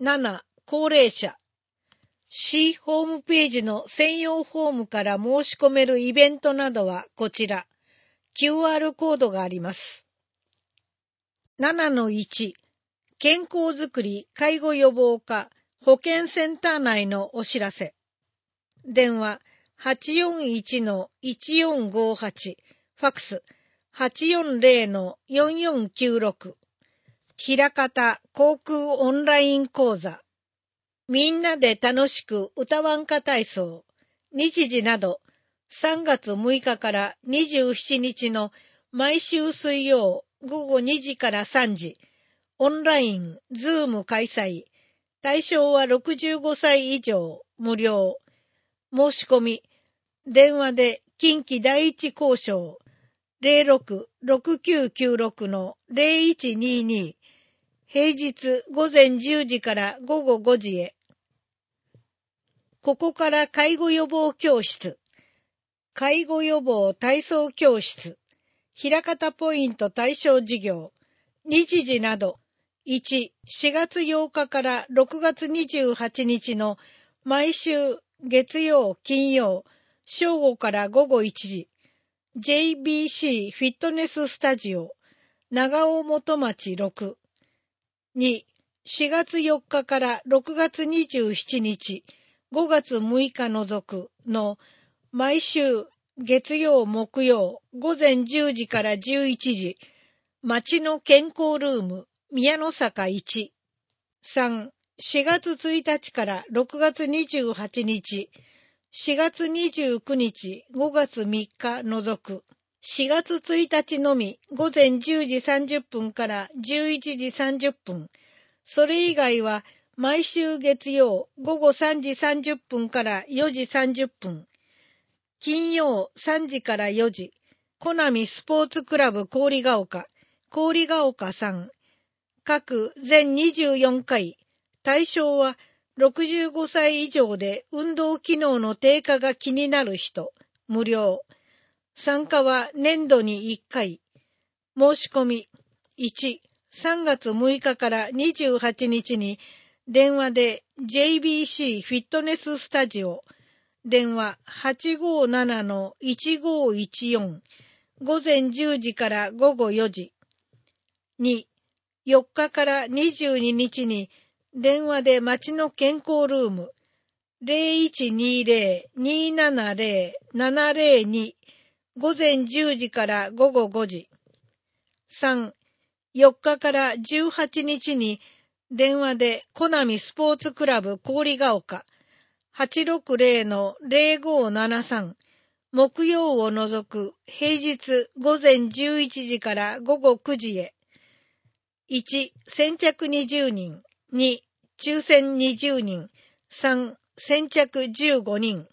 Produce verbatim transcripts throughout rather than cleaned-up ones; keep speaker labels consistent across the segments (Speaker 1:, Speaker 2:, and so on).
Speaker 1: なな、高齢者。市ホームページの専用フォームから申し込めるイベントなどはこちら。キューアール コードがあります。ななのいち、健康づくり介護予防課保健センター内のお知らせ。電話 はちよんいちのいちよんごはち、ファックス はちよんゼロのよんよんきゅうろく。ひらかた航空オンライン講座。みんなで楽しく歌わんか体操。日時などさんがつむいかからにじゅうしちにちの毎週水曜ごごにじからさんじ。オンライン、ズーム開催。対象はろくじゅうごさい以上、無料。申し込み。電話で近畿第一交渉 ゼロろく ろくきゅうきゅうろく のゼロいちにーにー。平日午前じゅうじからごごごじへ。ここから介護予防教室。介護予防体操教室。ひらかたポイント対象事業。日時など。いち、しがつようかからろくがつにじゅうはちにちの毎週月曜、金曜、正午からごごいちじ。ジェイビーシー フィットネススタジオ。長尾元町ろく。に、しがつよっかからろくがつにじゅうしちにち、ごがつむいか除くの毎週月曜木曜午前じゅうじからじゅういちじ、町の健康ルーム宮の坂いち。さん、しがつついたちからろくがつにじゅうはちにち、しがつにじゅうくにちごがつみっか除く。しがつついたちのみ午前じゅうじさんじゅっぷんからじゅういちじさんじゅっぷん。それ以外は毎週月曜ごごさんじさんじゅっぷんからよじさんじゅっぷん。金曜さんじからよじ。コナミスポーツクラブ郡ヶ丘。郡ヶ丘さん。各全にじゅうよんかい。対象はろくじゅうごさい以上で運動機能の低下が気になる人。無料。参加は年度にいっかい。申し込み。いち、さんがつむいかからにじゅうはちにちに電話で ジェイビーシー フィットネススタジオ。電話 はちごななのいちごいちよん。午前じゅうじからごごよじ。に、よっかからにじゅうににちに電話で町の健康ルーム ゼロいちにーゼロ にーななゼロ ななゼロに。午前じゅうじからごごごじ。さん、よっかからじゅうはちにちに電話でコナミスポーツクラブ郡ヶ丘 はちろくゼロのゼロごななさん。木曜を除く平日午前じゅういちじからごごくじへ。いち、先着にじゅうにん。に、抽選にじゅうにん。さん、先着じゅうごにん。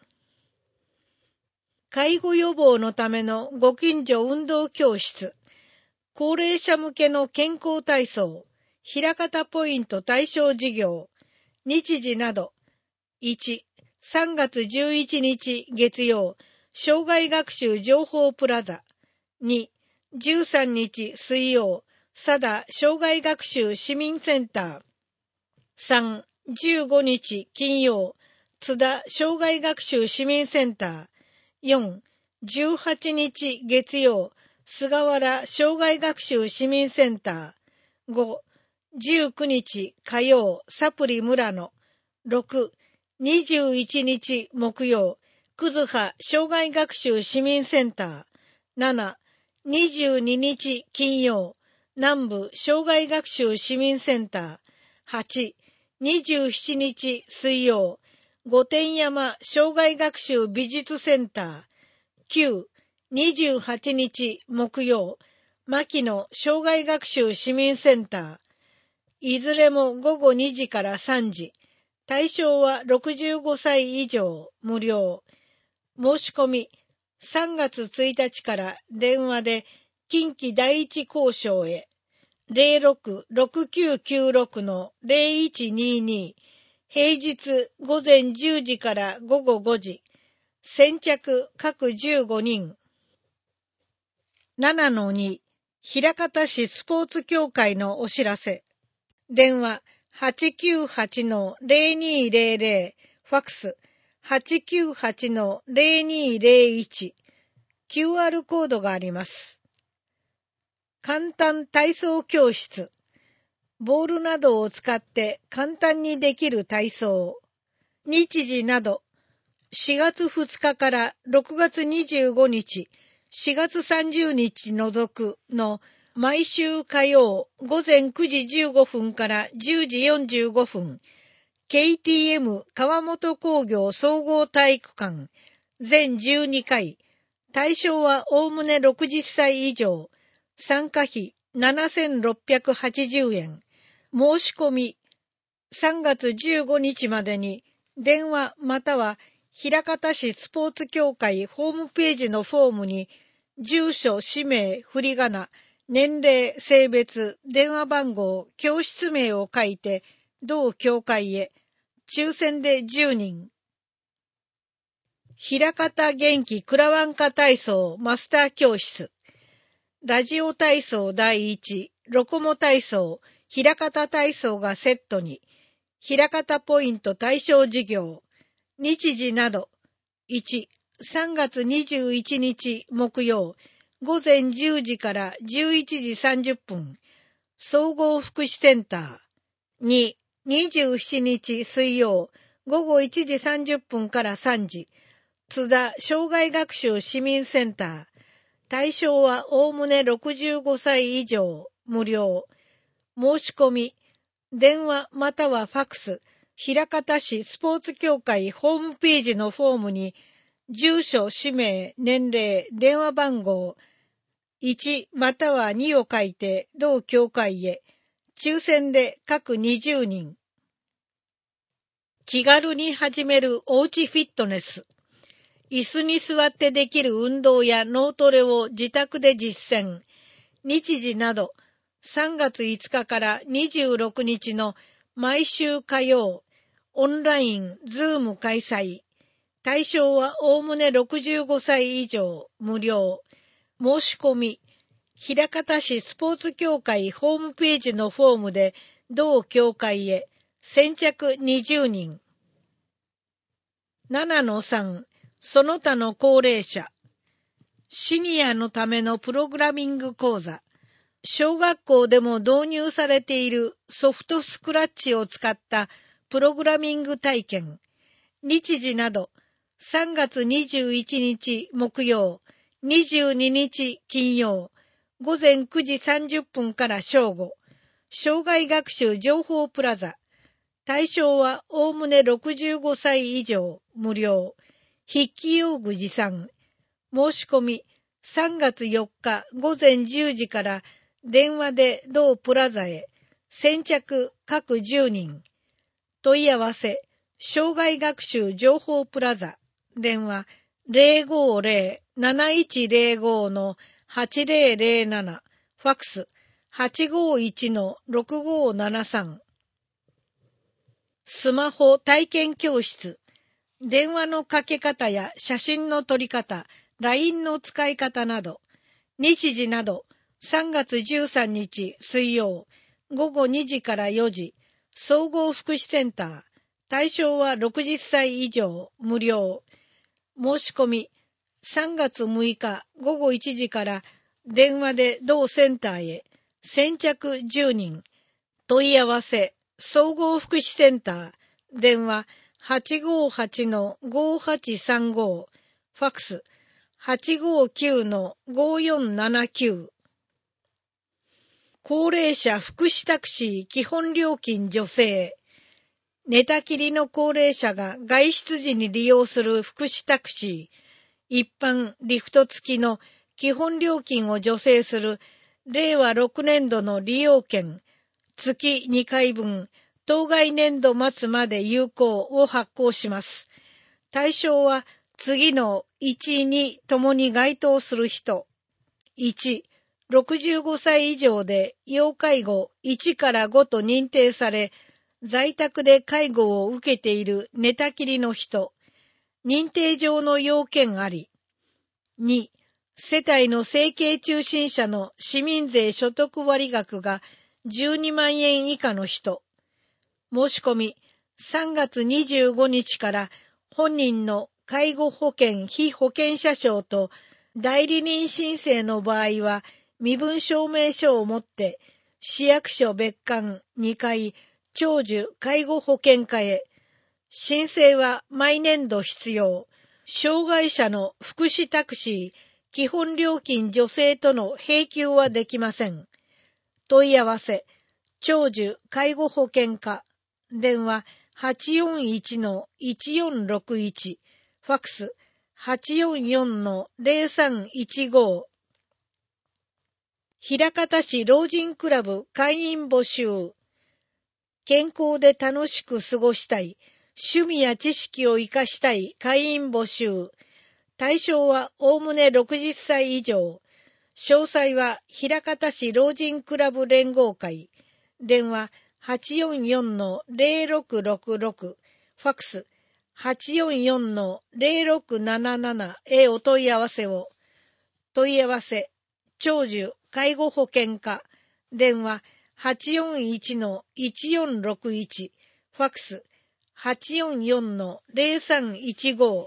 Speaker 1: 介護予防のためのご近所運動教室。高齢者向けの健康体操。ひらかたポイント対象事業。日時など。いち、さんがつじゅういちにち月曜、障害学習情報プラザ。に、じゅうさんにち水曜、佐田障害学習市民センター。さん、じゅうごにち金曜、津田障害学習市民センター。よん、じゅうはちにち月曜、菅原障害学習市民センター。ご、じゅうくにち火曜、サプリ村野。ろく、にじゅういちにち木曜、葛葉障害学習市民センター。なな、にじゅうににち金曜、南部障害学習市民センター。はち、にじゅうしちにち水曜、御殿山障害学習美術センター。きゅう、にじゅうはちにち木曜、牧野障害学習市民センター。いずれもごごにじからさんじ。対象はろくじゅうごさい以上、無料。申し込み、さんがつついたちから電話で近畿第一交渉へ。ゼロろく ろくきゅうきゅうろく のゼロいちにーにー。平日午前じゅうじからごごごじ。先着各じゅうごにん。ななのに、枚方市スポーツ協会のお知らせ。電話はちきゅうはちのゼロにーゼロゼロ、ファックス はちきゅうはちのゼロにーゼロいち、キューアール コードがあります。簡単体操教室。ボールなどを使って簡単にできる体操。日時など、しがつふつかからろくがつにじゅうごにち、しがつさんじゅうにち除くの毎週火曜ごぜんくじじゅうごふんからじゅうじよんじゅうごふん、ケーティーエム 川本工業総合体育館、全じゅうにかい、対象はおおむねろくじゅっさい以上、参加費ななせんろっぴゃくはちじゅうえん、申し込みさんがつじゅうごにちまでに電話または枚方市スポーツ協会ホームページのフォームに住所、氏名、振り仮名、年齢、性別、電話番号、教室名を書いて同協会へ抽選でじゅうにん。枚方元気くらわんか体操マスター教室。ラジオ体操だいいち、ロコモ体操、枚方体操がセットに、枚方ポイント対象事業、日時など、いち、さんがつにじゅういちにち木曜、ごぜんじゅうじからじゅういちじさんじゅっぷん、総合福祉センター。に、にじゅうしちにち水曜、ごごいちじさんじゅっぷんからさんじ、津田障害学習市民センター。対象はおおむねろくじゅうごさい以上、無料。申し込み、電話またはファックス、枚方市スポーツ協会ホームページのフォームに、住所、氏名、年齢、電話番号、いちまたはにを書いて同協会へ、抽選で各にじゅうにん。気軽に始めるおうちフィットネス。椅子に座ってできる運動や脳トレを自宅で実践。日時など、さんがついつかからにじゅうろくにちの毎週火曜、オンライン、ズーム開催。対象はおおむねろくじゅうごさい以上、無料。申し込み、枚方市スポーツ協会ホームページのフォームで同協会へ、先着にじゅうにん。ななのさん、その他の高齢者。シニアのためのプログラミング講座。小学校でも導入されているソフトスクラッチを使ったプログラミング体験。日時など、さんがつにじゅういちにち木曜、にじゅうににち金曜、ごぜんくじさんじゅっぷんから正午、障害学習情報プラザ。対象はおおむねろくじゅうごさい以上、無料。筆記用具持参。申し込み、さんがつよっかごぜんじゅうじから電話で同プラザへ、先着各じゅうにん。問い合わせ、障害学習情報プラザ。電話 ゼロごゼロ なないちゼロご のはちゼロゼロなな。ファックス はちごいちのろくごななさん。スマホ体験教室。電話のかけ方や写真の撮り方、ライン の使い方など、日時など、さんがつじゅうさんにち水曜、ごごにじからよじ、総合福祉センター。対象はろくじゅっさい以上、無料。申し込み、さんがつむいかごごいちじから電話で同センターへ、先着じゅうにん。問い合わせ、総合福祉センター。電話はちごはちのごはちさんご。ファックスはちごきゅうのごよんななきゅう。高齢者福祉タクシー基本料金助成。寝たきりの高齢者が外出時に利用する福祉タクシー、一般リフト付きの基本料金を助成するれいわろくねんどの利用券、月にかいぶん、当該年度末まで有効を発行します。対象は次のいち、にともに該当する人。いち、ろくじゅうごさい以上で要介護いちからごと認定され、在宅で介護を受けている寝たきりの人。認定上の要件あり。に、世帯の生計中心者の市民税所得割額がじゅうにまんえん以下の人。 申し込みさんがつにじゅうごにちから本人の介護保険被保険者証と代理人申請の場合は身分証明書を持って市役所別館にかい長寿介護保険課へ。申請は毎年度必要。障害者の福祉タクシー基本料金助成との並給はできません。問い合わせ長寿介護保険課。電話 はちよんいちのいちよんろくいち、ファックス はちよんよんのゼロさんいちご。枚方市老人クラブ会員募集。健康で楽しく過ごしたい、趣味や知識を生かしたい会員募集。対象はおおむねろくじゅっさい以上。詳細は枚方市老人クラブ連合会。電話 はちよんよんのゼロろくろくろく、ファックス はちよんよんのゼロろくなななな へお問い合わせを。問い合わせ長寿介護保険課。電話 はちよんいちのいちよんろくいち、ファックス はちよんよんのゼロさんいちご。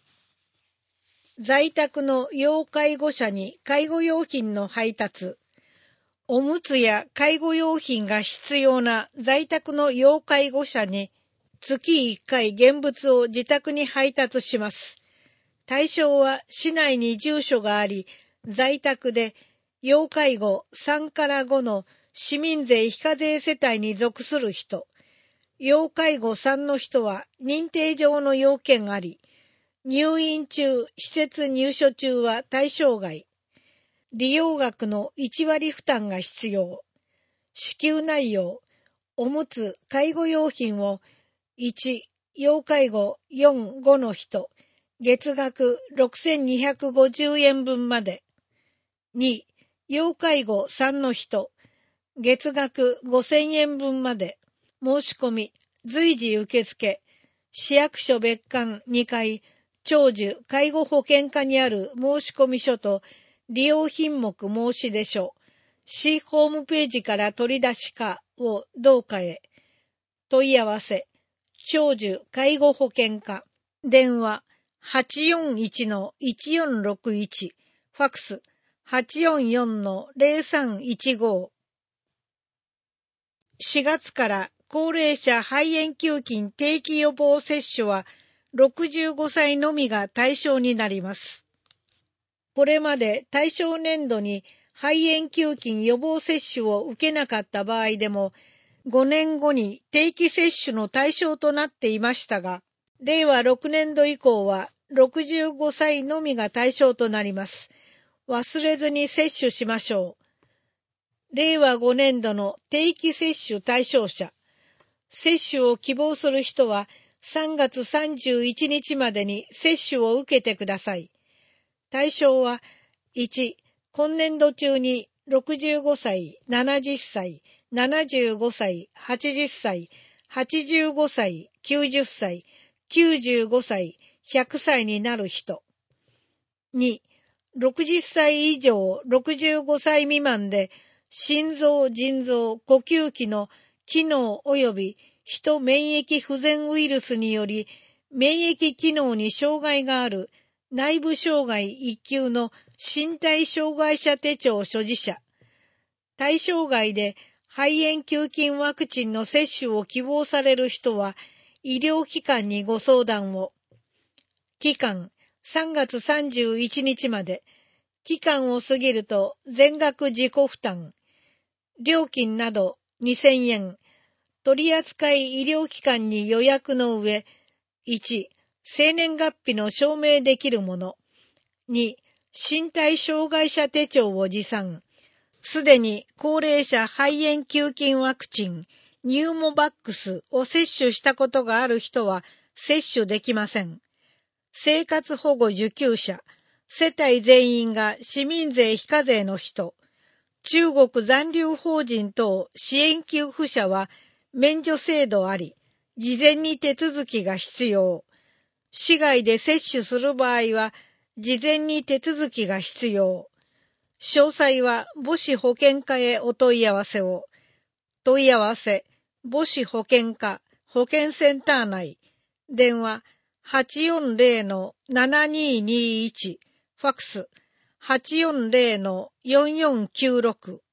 Speaker 1: 在宅の要介護者に介護用品の配達。おむつや介護用品が必要な在宅の要介護者に月いっかい現物を自宅に配達します。対象は市内に住所があり、在宅で要介護さんからごの市民税非課税世帯に属する人。要介護さんの人は認定上の要件あり、入院中、施設入所中は対象外。利用額のいちわり負担が必要。支給内容、おむつ、介護用品をいち、要介護よん、ごの人、月額ろくせんにひゃくごじゅうえんぶんまで。に、要介護さんの人、月額ごせんえんぶんまで。申し込み、随時受付。市役所別館にかい、長寿介護保険課にある申込書と利用品目申し出書、市ホームページから取り出しかを同課へ。問い合わせ、長寿介護保険課。電話 はちよんいちのいちよんろくいち、ファックス はちよんよんのゼロさんいちご。しがつから高齢者肺炎球菌定期予防接種はろくじゅうごさいのみが対象になります。これまで対象年度に肺炎球菌予防接種を受けなかった場合でも、ごねんごに定期接種の対象となっていましたが、れいわろくねんど以降はろくじゅうごさいのみが対象となります。忘れずに接種しましょう。れいわごねんどの定期接種対象者。接種を希望する人はさんがつさんじゅういちにちまでに接種を受けてください。対象はいち、今年度中にろくじゅうごさい、ななじゅっさい、ななじゅうごさい、はちじゅっさい、はちじゅうごさい、きゅうじゅっさい、きゅうじゅうごさい、ひゃくさいになる人。に、ろくじゅっさい以上ろくじゅうごさい未満で心臓、腎臓、呼吸器の機能及び人免疫不全ウイルスにより免疫機能に障害がある内部障害いっきゅうの身体障害者手帳所持者。対象外で肺炎球菌ワクチンの接種を希望される人は医療機関にご相談を。期間さんがつさんじゅういちにちまで。期間を過ぎると全額自己負担。料金などにせんえん。取扱医療機関に予約の上、いち、生年月日の証明できるもの。に、身体障害者手帳を持参。すでに高齢者肺炎球菌ワクチン、ニューモバックスを接種したことがある人は接種できません。生活保護受給者、世帯全員が市民税非課税の人、中国残留邦人等支援給付者は免除制度あり、事前に手続きが必要。市外で接種する場合は、事前に手続きが必要。詳細は母子保健課へお問い合わせを。問い合わせ、 母子保健課保健センター内、電話 はちよんぜろのななにーにーいち、ファックス はちよんぜろのよんよんきゅうろく